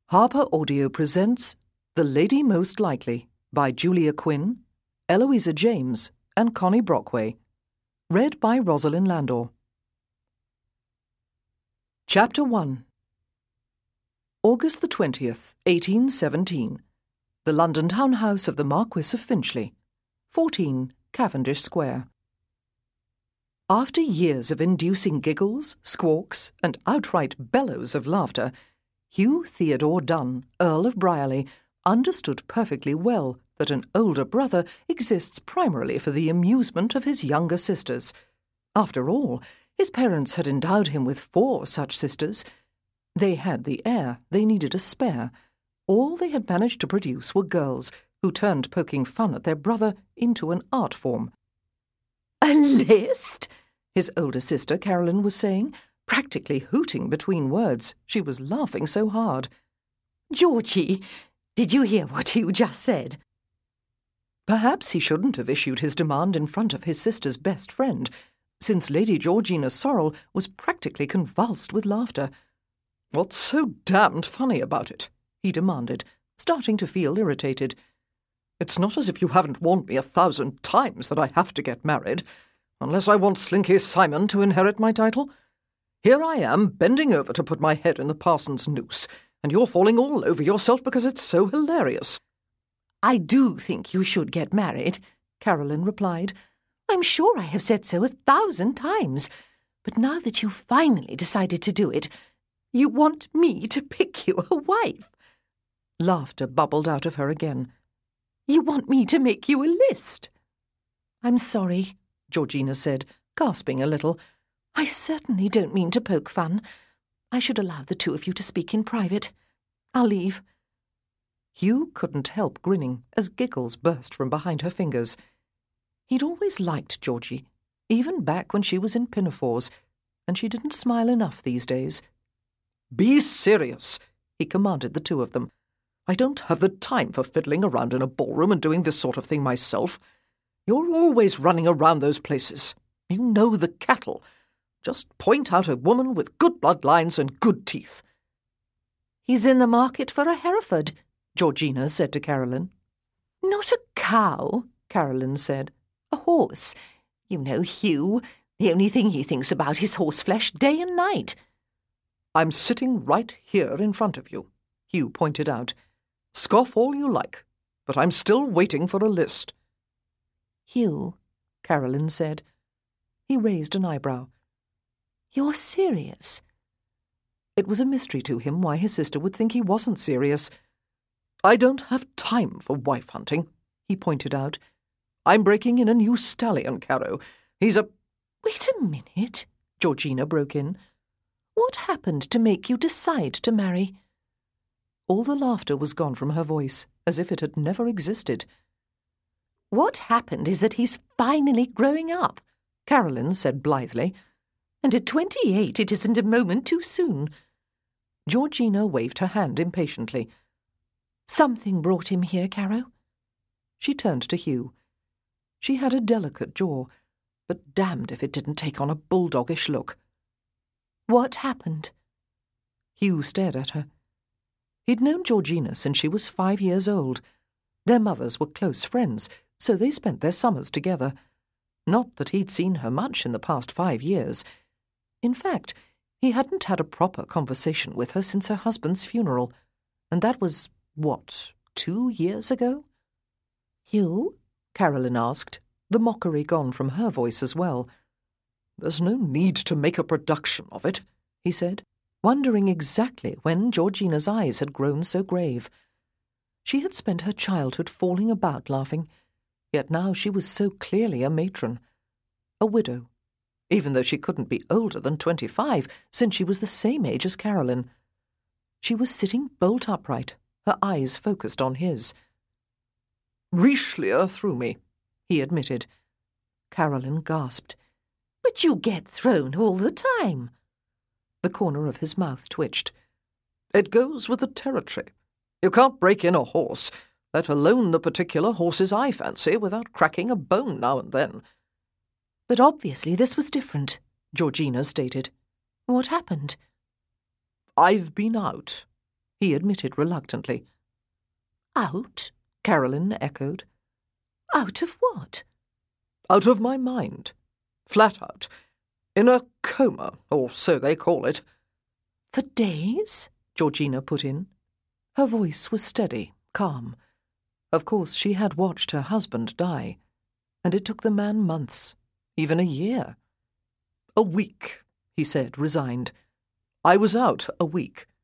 Harper Audio presents The Lady Most Likely by Julia Quinn, Eloisa James and Connie Brockway. Read by Rosalind Landor. Chapter 1. August the 20th, 1817. The London townhouse of the Marquis of Finchley, 14 Cavendish Square. After years of inducing giggles, squawks, and outright bellows of laughter, Hugh Theodore Dunn, Earl of Brierley, understood perfectly well that an older brother exists primarily for the amusement of his younger sisters. After all, his parents had endowed him with 4 such sisters. They had the heir, they needed a spare. All they had managed to produce were girls who turned poking fun at their brother into an art form. "A list?" his older sister Caroline was saying, practically hooting between words. She was laughing so hard. "Georgie, did you hear what Hugh just said?" Perhaps he shouldn't have issued his demand in front of his sister's best friend, since Lady Georgina Sorrel was practically convulsed with laughter. "What's so damned funny about it?" he demanded, starting to feel irritated. "It's not as if you haven't warned me 1,000 times that I have to get married, unless I want Slinky Simon to inherit my title. Here I am, bending over to put my head in the parson's noose, and you're falling all over yourself because it's so hilarious." "I do think you should get married," Caroline replied. "I'm sure I have said so 1,000 times. But now that you've finally decided to do it, you want me to pick you a wife." Laughter bubbled out of her again. "You want me to make you a list." "I'm sorry," Georgina said, gasping a little. "I certainly don't mean to poke fun. I should allow the 2 of you to speak in private. I'll leave." Hugh couldn't help grinning as giggles burst from behind her fingers. He'd always liked Georgie, even back when she was in pinafores, and she didn't smile enough these days. "Be serious," he commanded the 2 of them. "I don't have the time for fiddling around in a ballroom and doing this sort of thing myself. You're always running around those places. You know the cattle. Just point out a woman with good bloodlines and good teeth." "He's in the market for a Hereford," Georgina said to Caroline. "Not a cow," Caroline said. "A horse. You know Hugh. The only thing he thinks about is horseflesh day and night." "I'm sitting right here in front of you," Hugh pointed out. "Scoff all you like, but I'm still waiting for a list." "Hugh," Caroline said. He raised an eyebrow. "You're serious?" It was a mystery to him why his sister would think he wasn't serious. "I don't have time for wife hunting," he pointed out. "I'm breaking in a new stallion, Caro. He's a—" "Wait a minute," Georgina broke in. "What happened to make you decide to marry?" All the laughter was gone from her voice, as if it had never existed. "What happened is that he's finally growing up," Caroline said blithely. "And at 28 it isn't a moment too soon." Georgina waved her hand impatiently. "Something brought him here, Caro." She turned to Hugh. She had a delicate jaw, but damned if it didn't take on a bulldogish look. "What happened?" Hugh stared at her. He'd known Georgina since she was 5 years old. Their mothers were close friends, so they spent their summers together. Not that he'd seen her much in the past 5 years. In fact, he hadn't had a proper conversation with her since her husband's funeral, and that was, 2 years ago? "Hugh?" Caroline asked, the mockery gone from her voice as well. "There's no need to make a production of it," he said, wondering exactly when Georgina's eyes had grown so grave. She had spent her childhood falling about laughing, yet now she was so clearly a matron, a widow, even though she couldn't be older than 25, since she was the same age as Caroline. She was sitting bolt upright, her eyes focused on his. "Richelieu threw me," he admitted. Caroline gasped. "But you get thrown all the time." The corner of his mouth twitched. "It goes with the territory. You can't break in a horse, let alone the particular horses I fancy, without cracking a bone now and then." "But obviously this was different," Georgina stated. "What happened?" "I've been out," he admitted reluctantly. Out? Carolyn echoed. Out of what? Out of my mind. Flat out. In a coma, or so they call it. For days? Georgina put in. Her voice was steady, calm. Of course, she had watched her husband die, and it took the man months, even a year. A week, he said, resigned. I was out a week.